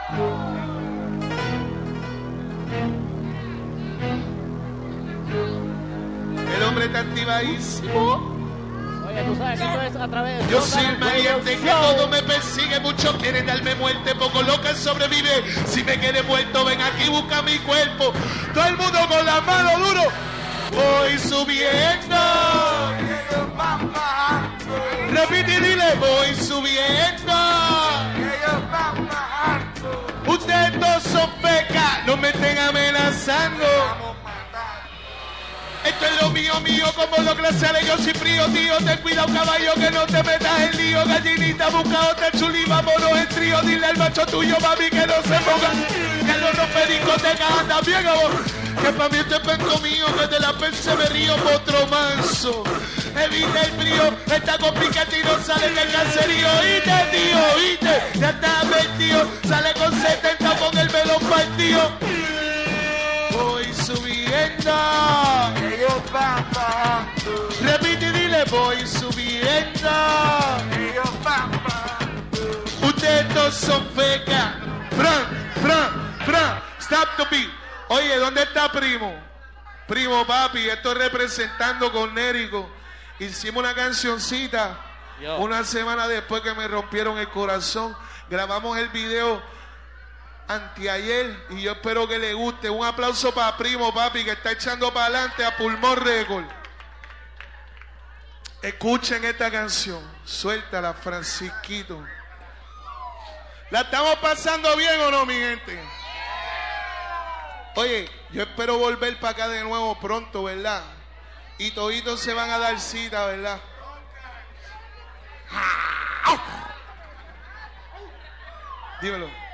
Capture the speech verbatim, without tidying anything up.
El hombre está activadísimo. Oye, tú sabes que esto es a través de... Yo soy el valiente que todo me persigue. Muchos quieren darme muerte, poco loca sobrevive. Si me quieres muerto, ven aquí, busca mi cuerpo. Todo el mundo con las manos duro. Voy subiendo. Repite y dile, voy subiendo. Ustedes dos son pecas, no me estén amenazando. Esto es lo mío, mío, como lo glaciales, yo soy frío, tío. Ten cuidado, caballo, que no te metas en lío. Gallinita, busca otra chuli, vámonos en trío. Dile al macho tuyo, mami, que no se ponga. Que los rompe discotecas, anda bien, amor. Que para mí este penco mío, que de la perse me río, potro manso. Evita el frío, esta complicada y no sale del caserío. Oíste, tío, oíste, ya está metido. Sale con setenta con el melón partido. Voy subiendo. Ellos van bajando. Repite y dile, voy subiendo. Ellos van bajando. Ustedes dos son fecas. Fran, Fran, Fran, stop the beat. Oye, ¿dónde está Primo? Primo, papi, estoy representando con Nérico. Hicimos una cancioncita Yo. una semana después que me rompieron el corazón. Grabamos el video anteayer y yo espero que le guste. Un aplauso para Primo, papi, que está echando para adelante a pulmón récord. Escuchen esta canción. Suéltala, Francisquito. ¿La estamos pasando bien o no, mi gente? Oye, yo espero volver para acá de nuevo pronto, ¿verdad? Y toditos se van a dar cita, ¿verdad? Dímelo.